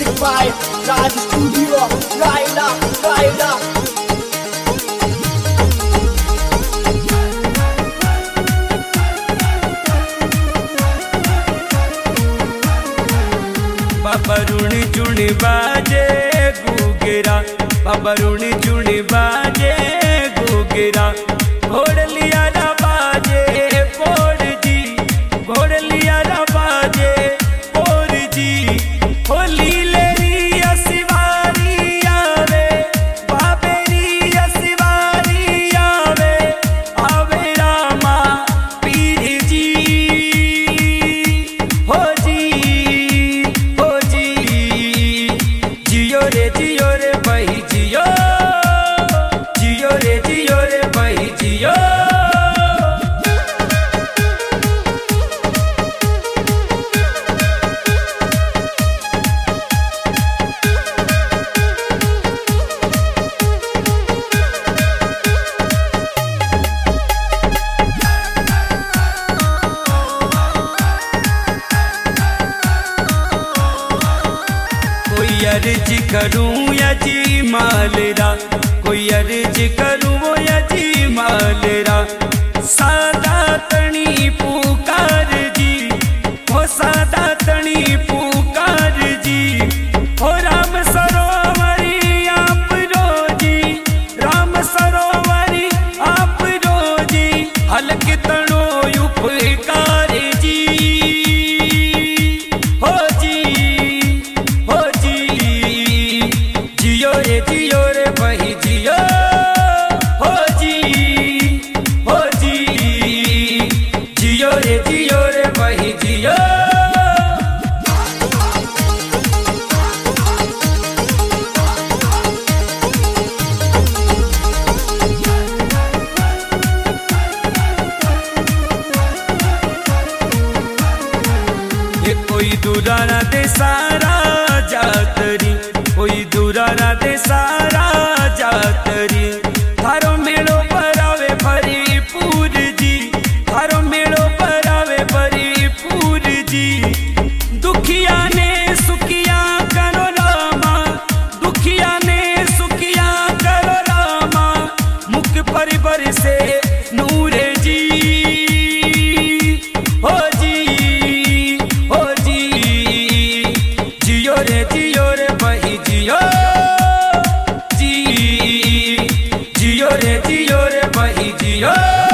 by Raj Studio, Raila, Raila. बाबा रुणी चुणी बाजे गुगेरा, बाबा रुणी चुणी बाजे गुगेरा। घोड़ लिया ना बाजे पोड़ जी, घोड़ लिया ना बाजे पोड़ जी। होली ले रिया शिवारी आवे, बाबे रिया शिवारी आवे, आवे रामा पीर जी। हो जी, हो जी, जियो रे भाई जियो, जियो रे भाई जियो। कोई अर्ज करूं या जी मालरा, कोई अर्ज करूं या जी मालरा। सादा तणी पुकार जी, हो सादा तणी पुकार जी। हो राम सरोवरी आप रोजी, राम सरोवरी आप रोजी। हलक तणो उपकार जी। हो जी, हो जी, जियो रे भाई जियो। हो जी, हो जी, जियो रे भाई जियो। ये कोई दुराना दे सारा जातरी, कोई दुराना दे सारा जातरी। थारो मेड़ो परावे भरीपूर जी, थारो मेड़ो परावे भरीपूर जी। दुखिया ने सुखिया करो रामा, दुखिया ने सुखिया करो रामा। मुख पर बरसे नूर जी। हो जी, हो जी, जियो रे भाई जियो। जी, जियो रे भाई जियो।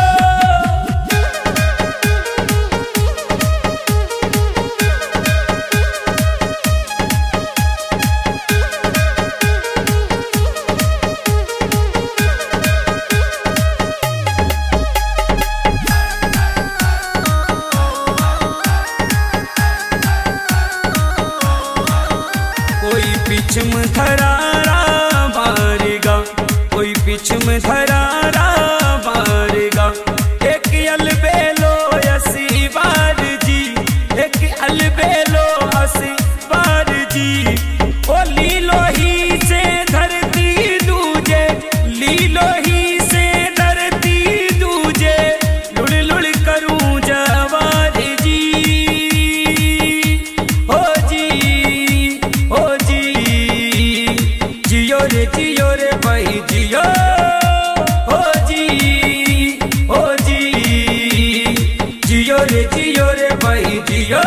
कोई पिछम धरारा मारेगा, कोई पिछम धरारा मारेगा। एक अलबेलो असी बार जी, एक अलबेलो असी बार जी। ओ लीलो ही से धरती दूजे, लीलो ही से धरती दूजे। लुड़ लुड़ करूं जवार जी। हो जी, हो जी, जियो रे भाई जियो। हो जी, हो जी, जियो रे भाई जियो।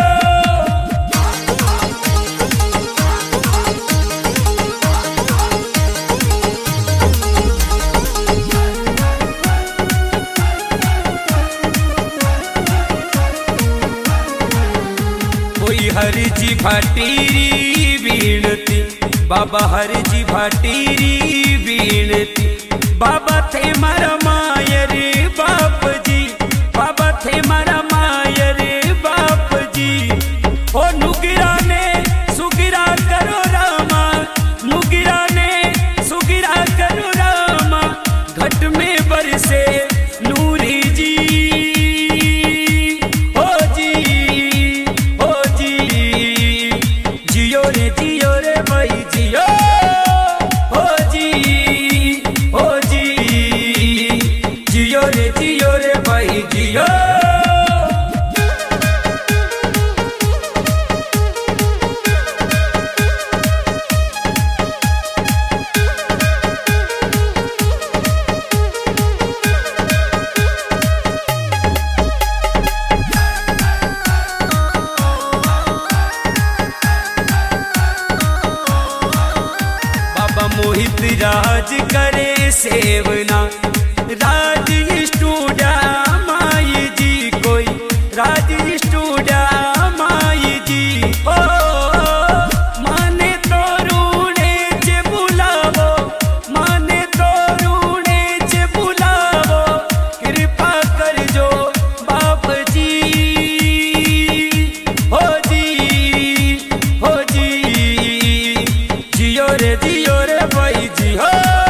कोई हरजी भाटीरी बीणती, बाबा हरजी भाटीरी बीणती। बाबा थे मारा मायर बाप जी, बाबा थे मारा मायर बाप जी। ओ नुगिरा ने सुगिरा करो रामा, नुगिरा ने सुगिरा करो रामा। घट में बरसे नूरी जी। हो जी, हो जी, जियो रे भाई जियो। हो जी, हो जी, जियो रे भाई जियो। मोहित राज करे सेवना राज स्टूडियो माई जी कोई राज स्टूडियो माई जी ओ माने तो रूणे चे बुलावो माने तो रूणे चे बुलावो कृपा कर जो बाप जी हो जी जियो रे भाई जी हो।